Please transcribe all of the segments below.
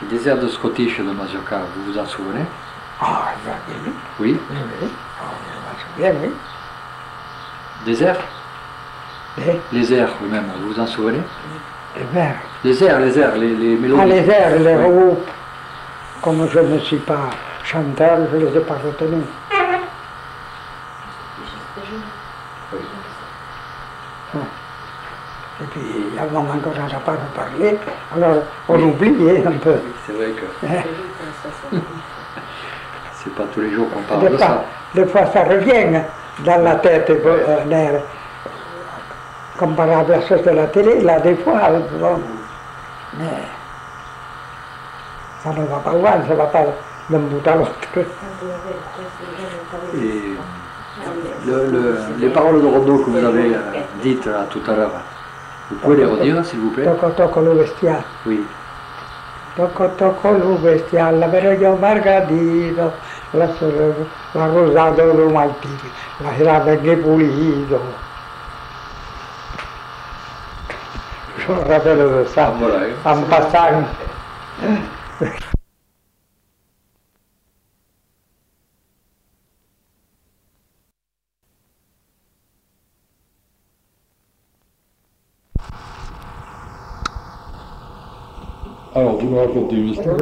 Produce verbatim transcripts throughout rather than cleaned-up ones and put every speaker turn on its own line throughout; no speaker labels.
Le désert de Scottish de Majorca, vous vous en souvenez?
Ah, oui.
Oui.
Oui, oui. Oh, je me souviens, oui.
Désert?
Les,
Les airs eux-mêmes, vous vous en souvenez?
les vers.
Les airs, les airs, les, les mélodies.
Ah, les airs, les
Oui.
groupes. Comme je ne suis pas chanteur, je ne les ai pas retenus.
Oui.
Et puis, à un moment quand on n'a pas reparlé, alors on oubliait un peu.
C'est vrai que
Hein.
c'est pas tous les jours qu'on parle
Des
de
fois,
ça.
des fois, ça revient dans la tête, euh, l'air. Comparable à ceux de la télé, là, des fois, bon, mais ça ne va pas loin, ça ne va pas d'un bout à l'autre.
Et le, le, les paroles de Rondeau que vous avez euh, dites là, tout à l'heure, vous pouvez les redire, s'il vous plaît?
Toco toco lo bestial,
Oui.
toco toco lo bestial, la vergogna margadito, la, la rosado lo maltito, la grave che pulito. Je me rappelle de ça,
Ah, voilà.
en passant.
Alors, vous nous racontez une histoire?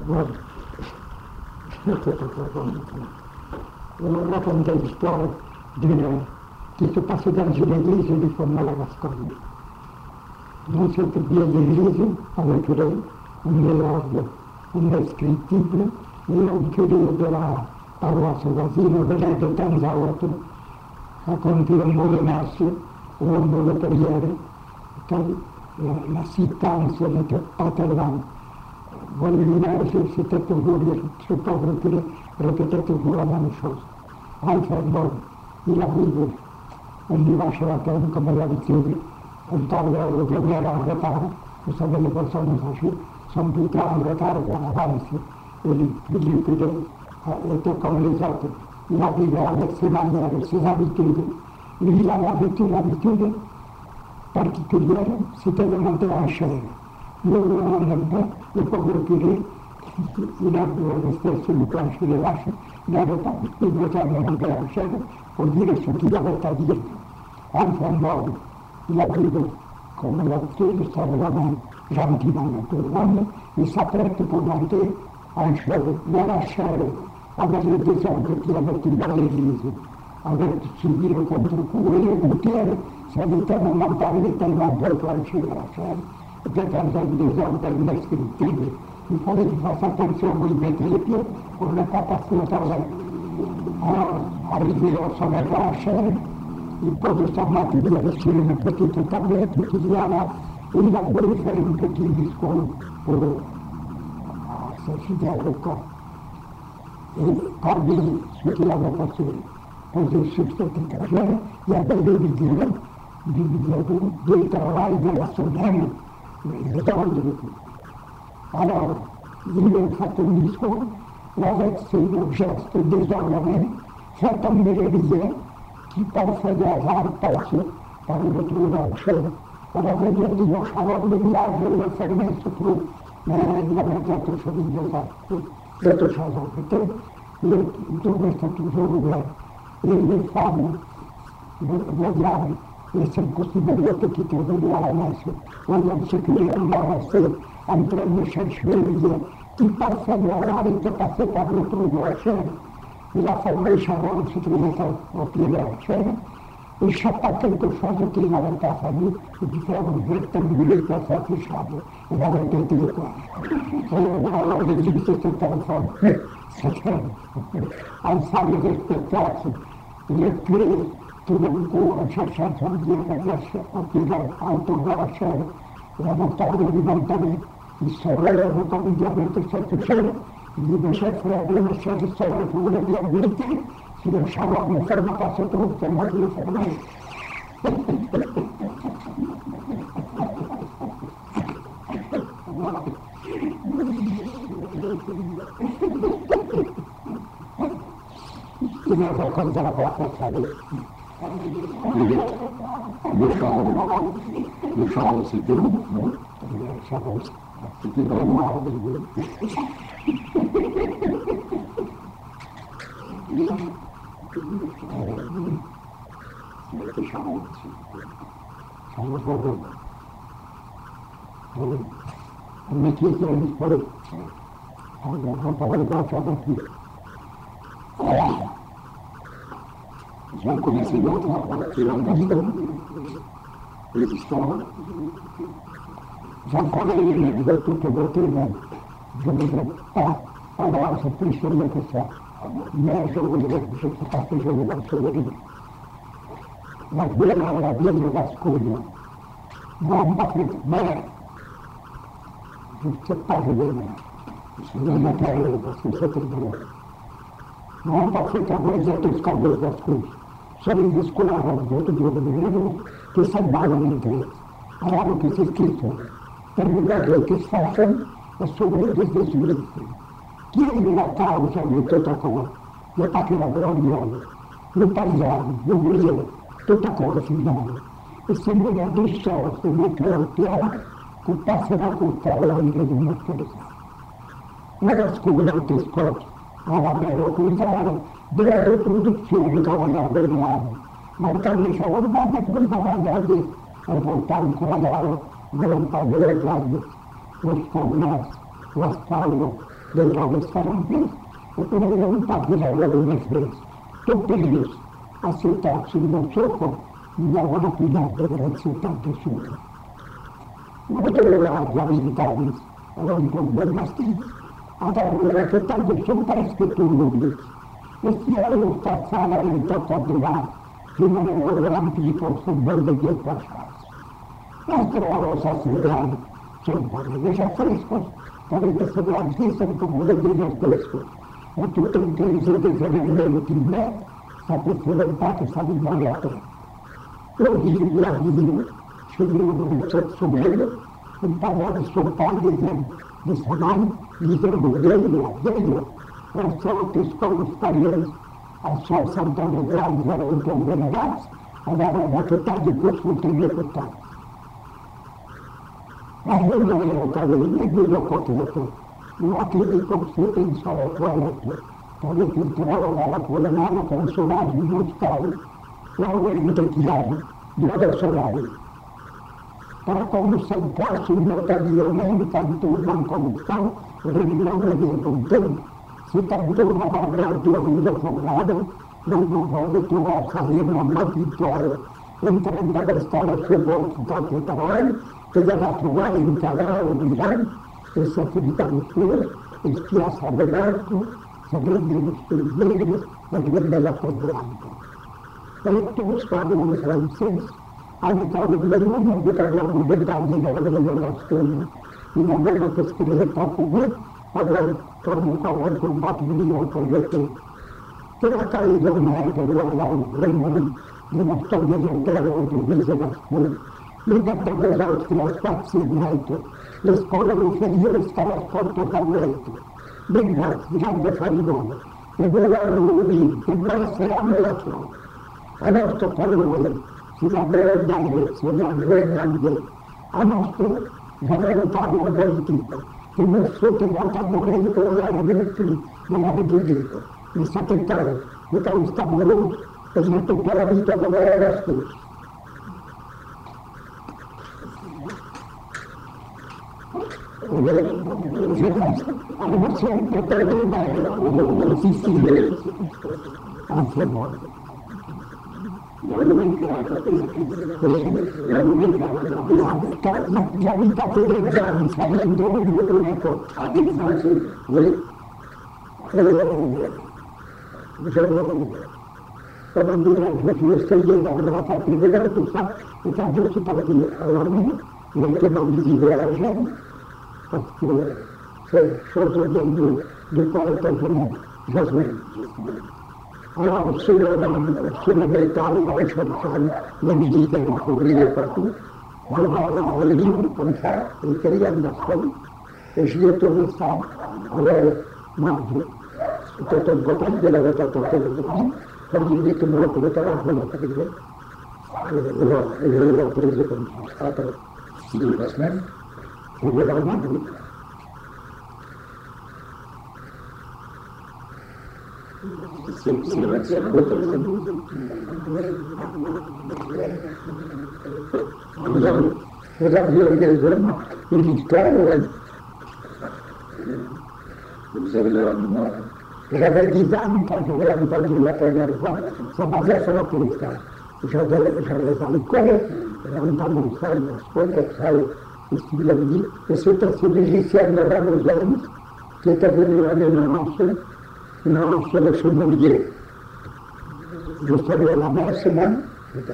Je me raconte l'histoire d'une qui se passe dans une église du fond de la Gascogne. Dans cette vieille église, avec un vieil orgue indescriptible, et un curé de la paroisse voisine venait de temps à autre raconter un mot de messe ou un mot de prière, car la, la citance n'était pas tellement volumineuse, c'était toujours ce pauvre curé répétait toujours la même chose. Enfin bon, il arrive un dimanche matin, comme d'habitude, on parle le premier en retard, vous savez, les personnes âgées sont plutôt en retard qu'en avance. Et le curé était comme les autres. Il arrivait avec ses manières, ses habitudes. Lui, il avait une habitude particulière, c'était de monter en chair. Le lendemain, le pauvre curé, il a resté sur le plancher de vache, il n'avait pas eu le temps de monter en chair pour dire ce qu'il avait à dire. Enfin bon, il arrive, comme l'habitude, serre la main gentiment à tout le monde, il s'apprête pour monter en chair, dans la chair, avec le désordre qu'il avait eu dans l'église, avec subi le contre-coup et le gouttière, ça lui tellement parlé, tellement peu plancher de la chair, était dans un désordre indescriptible. Il fallait qu'il fasse attention où il mettait les pieds pour ne pas passer au travers. Alors, arrivé au sommet de la chair, il pose sa main sur une petite tablette qu'il y a là, et il a voulu faire un petit discours pour ses fidèles corps. Et parmi ce qu'il avait passé, posé sur cette étagère, il y avait des bibelots, des bibelots de travail de la semaine, les dents de tout. Alors, il lui a fait un discours, avec ses gestes désordonnés, fait tomber les billets, qui parfois de hasard passent par le trou dans le chef. On avait dit dimanche alors le village le fermé se trouve, mais il y avait quelque chose de ça. Quelque chose en fait, le trou restait toujours ouvert. Et les femmes, le diable, les cinq possibilités qui étaient venues à la messe, on a ce qu'il a resté en train de chercher les billets, qui parfois de hasard étaient passés par le trou de la chef. Il a formé Charon, se trouvait au pied de la chaîne, et échappa quelque chose qu'il n'avait pas fallu, et qui fait un rectangulaire qui s'affichable. Il avait été quoi. Et alors l'église s'était transformée. C'était un salle de spectacle. Le curé, tout d'un coup, en cherchant son bien en tournant la chair, la montagne lui montagne, il se relève comme il y avait cette chair. Il dit, mes chers frères, le monsieur de Sœur, vous voulez bien vérité, si le Charon ne ferme pas ce trou, c'est moi qui le ferme. Il me raconte la voix pour aller.
Le Charon, le Charon, c'était où, non?
Le Charon, C'était vraiment merveilleux. C'était charmant aussi. Charmant pour vous. Un métier qui a disparu. On ne peut pas le voir sur non plus. J'en connaissais d'autres, qui l'ont dit, les histoires. J'en connais une de toute beauté, mais je ne voudrais pas avoir ce plus sérieux que ça. Mais je voudrais, je ne sais pas si je vais m'en souvenir. La vieille, la vieille Gascogne, mon mère, je ne sais pas, je vais je vais m'atteler parce que c'était drôle. Non, parce que quand vous êtes au scopo de Gascogne, sono in scuola con tutto il giorno che salvavano l'inglese. Allora che si è scritto, per vedere che facciano e sono le decisioni. Chi è la causa di tutta cosa? Le pacche la vergogna, le paesani, le guerriere, tutta cosa si muove. E se voi addosso, se mettere al piano, che passerà tutta la vita di una persona. Ma la scuola ti scorge, alla mera utilizzare della riproduzione da una vergogna. Ma il cambio urbano è come guardare a portare un quadrato volontà delle classi, lo sfornato, lo stallo della restaurante e per la volontà della loro spesa. Tutti gli ascoltarsi non solo non avevano più dato grazie tanto solo. Ma poteva la visitare, allora con quel mastino, ad avere che tanto sono presque tutti e si erano spazzata in tutta arrivare, che non avevano lampi forse un bel di qualcosa. L'altro rosa si grande, sono un po' di fresco, avrebbe stato la stessa come del fresco. E tutto il tempo che si aveva più me, sapesse verità che stava immolato. Lo dico di là di lui, scegliendo un sezzo bello, un po' di suo padre di Samani, di Terboglio, Bello, per solo che scuola spariere, al suo Sant'Anno Grande era un po' di ragazzi, aveva la totale di questo ultimo portato. Ma io non ero cavolo, e io lo potevo, ma che dico se pensavo a quello, perché ti trovo la quella mano con solare di uno scalo, la volevo tirare, di una solare. Però come se un po' sul notaglione, tanto non conosciamo, rivelare di un tempo, si tanto una parola di un solare, non vuole trovare salire una vittoria, entrando per stare sul volto di parole, che deve trovare in cavolo di grande, e si attività di scuola, e spiassa dell'arco, si prende il verde, e prende la quadrante. E tu squadro di francesi, hanno trovato il vergogna di parlare di grandi della scuola, in un modo che scrive poco me, avrei tornato anche un po' di mio progetto. Che la carità non è che lo rendono di una storia di un grado di mese da scuola. Le gatte dell'altri a spazi in alto, le scuole inferiori stanno a porto carretto, ben grazie, grande farinone, e volevano lui, che bresseranno la sua. A nostro parole, si va bene dare, si va bene grande, a nostro, vorrei fare un bel tipo, che non so che guardando bene con la direzione della Repubblica, mi sa tentare, che non sta morendo, e mi tocca la vita come era scusa. Avevo sempre per vedere, non si stile, anche morto. Non dimenticato, non dimenticato, ma già mi date le grandi, salendo un ecco, a distanza, vuole, come dire, la finestra di aveva fatto vedere tutta, e tanto si parla di allora, non che non di dire la gente, se sotto di di qualche tempo Jasmine. Allora se lo sulla verità lo lasciano le visite in corriere per tutti, allora le libri con sé e querían da scuola e si è tornato allora madre tutto il potere della vita totale per dire che non lo poteva fare perché allora e lo preso con stato
Investment.
C'est vraiment oui. C'est c'est vrai que c'est un autre vous avez vous avez vraiment une histoire. Vous avez le rendement. J'avais dix ans quand je l'ai entendu la première fois, ça basait sur la histoire. J'allais à l'école, j'avais entendu ça, une histoire comme ça, il avait dit, et c'était ce musicien de Ramosel qui était venu avec une ancienne, une ancienne chevalier. Je savais à la messe, moi, j'étais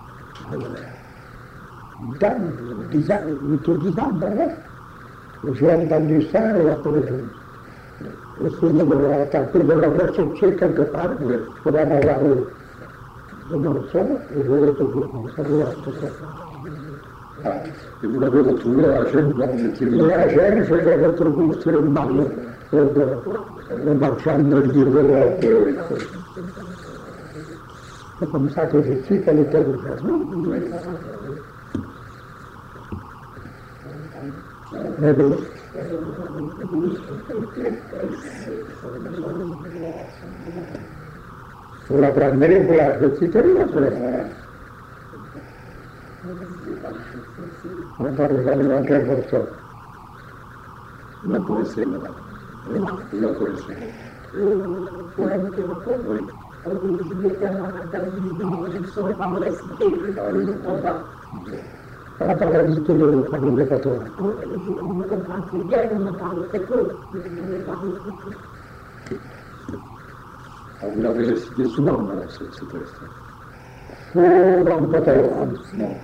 là. dix ans, il était dix ans, bref. J'ai entendu ça et après je suis venu de la tenter de la rechercher quelque part pour en avoir le morceau et je l'ai trouvé. Ah, et vous l'avez retrouvé à la chaîne, là, vous étiez venu. La chaîne, je l'ai retrouvé sur le marché, le marchand de livre. C'est comme ça que je suis qu'elle était de Eh bien. Sulla prenderemo la pezzetteria, non parleremo anche al corso. Non può essere, non può essere. La parola di tutto il fabricatore. Vous l'avez récité souvent, là, ce texte. Souvent, peut-être. Non.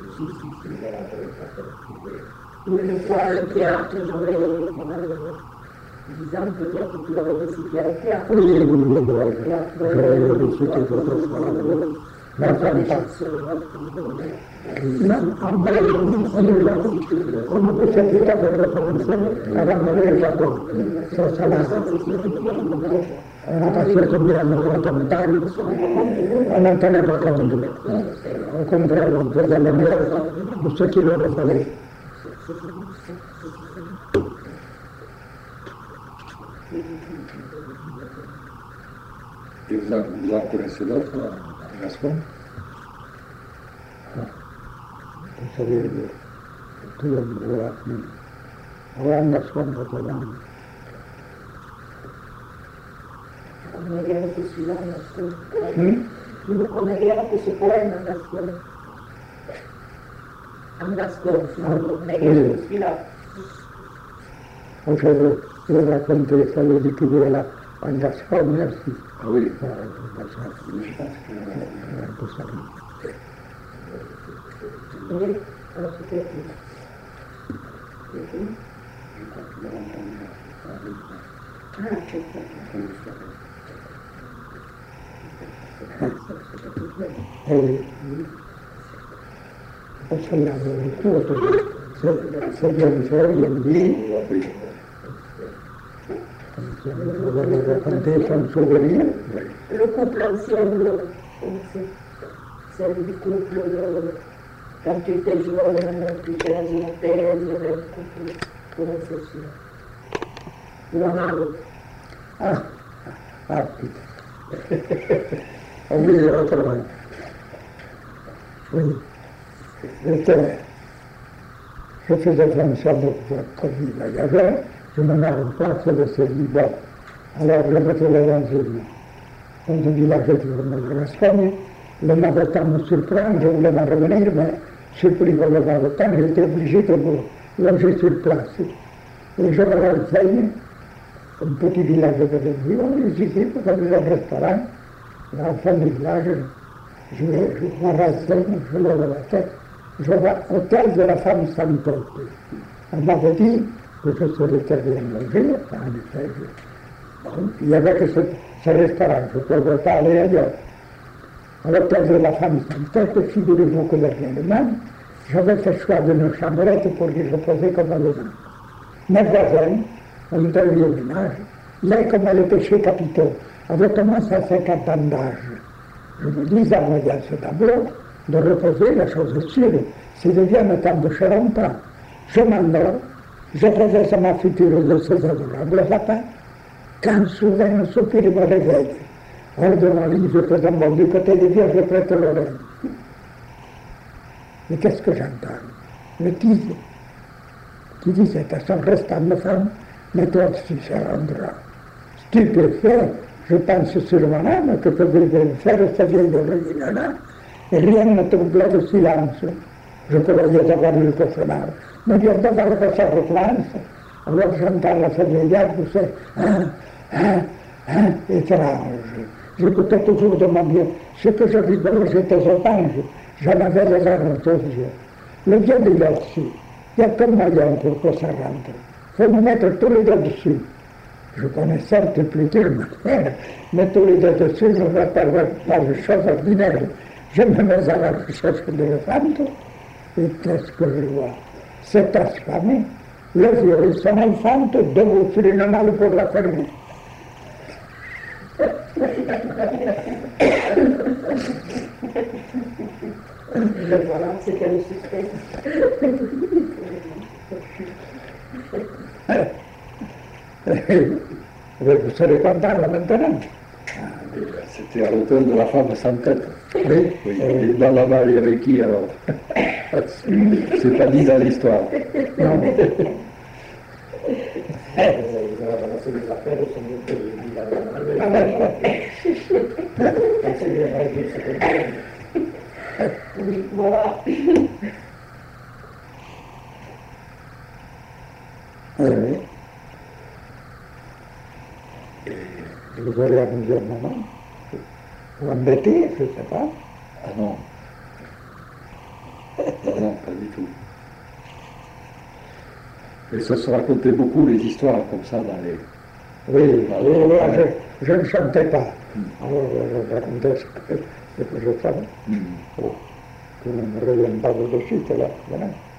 Une fois, le théâtre, j'aurais dix ans, peut-être, que tu l'avais récité à la théâtre. Oui, oui, oui, oui. J'aurais récité d'autres fois. Ma femme passe. Come possibilità per la formazione avranno avere il lavoro, sono salati. È una passione che mi hanno raccontato, non tenevo conto. Ho comprato per delle mie, non so chi lo deve fare. Vous en connaissez d'autres, Gaston? Vous savez, tout le monde, avant Gaston, Rotterdam. Come dire che si va a scuola? Come dire che si può andare a scuola? Andare a scuola, come dire che si va. Io vi racconto le storie di chi era andare a scuola, merci. Ah oui, oui, alors c'était... Ah, c'est ça. Eh, posso andare in tutto, se io sono lì, le couple ensemble, c'est du couple, quand tu étais jeune, tu étais dans une thèse, le couple, comment c'est sûr. Normale. Ah, ah, putain. On me dit autrement. Oui. J'étais, je faisais François comme il y avait, je me mets en place de ce livre. Alors, je me trouvais dans une, dans un village de l'Espagne, le matin me surprend, je voulais m'en revenir, mais je suis pris pour le matin, j'étais obligé de me loger sur place. Et je me renseigne, un petit village de Vénézuela, ici, dans un restaurant, l'enfant du village, je, je me renseigne, je lève la tête, je vois hôtel de la femme sans tête. Elle m'avait dit que je serais très bien logé, en effet. Bon, il y avait que ce, ce restaurant, je ne pouvais pas aller ailleurs. À l'hôtel de la femme sans tête, figurez-vous que dernièrement, j'avais fait choix d'une chambrette pour y reposer comme un logement. Mes voisins, un tel vieux ménage, là, comme elle était chez Capitaux, avait commencé à cinquante ans d'âge. Je me dis, en voyant ce tableau, de reposer la chose sûre, si je viens me tendre chez longtemps, je m'endors, je rêvais à ma future de ces adorables lapins, quand soudain un soupir me réveille. Hors de mon lit, je fais un bond du côté des vieux, je prête l'oreille. Mais qu'est-ce que j'entends? Le qui, qui disait à son restable femme, mais toi aussi ça rendra. Stupéfait, je pense sur mon âme que pouvait faire sa vieille oreille-là, et rien ne troublait le silence. Je croyais avoir eu le cauchemar, mais bien d'avoir fait sa référence, alors j'entends la vieillard pousser, hein, hein, hein, étrange. J'écoutais toujours de mon mieux. Ce que je rigole, j'étais aux anges. J'en avais les larmes aux yeux. Le vieux dit là-dessus, il y a quel moyen pour que ça rentre? Il faut nous mettre tous les deux dessus. Je connais certes plusieurs manières, mais tous les deux dessus ne va pas par une chose ordinaire. Je me mets à la recherche d'éléphante, et qu'est-ce que je vois? C'est affamé. Le vieux et son enfante debout sur une malle pour la fermer.
Le voilà, c'était le suspense.
Vous serez content là maintenant?
C'était à l'automne de la femme sans tête.
Oui.
Oui. Et dans la malle, il y avait qui alors? C'est pas dit dans l'histoire.
Non.
Oui, voilà.
Oui. Vous allez amuser un moment? Ou embêter, je ne sais pas.
Ah non. Ah non, pas du tout. Et ça se racontait beaucoup les histoires comme ça dans les...
Oui, alors là, je, je ne chantais pas. Alors je racontais ce que, ce que je savais.
Mm.
Oh, je ne me reviens pas de suite là, voilà.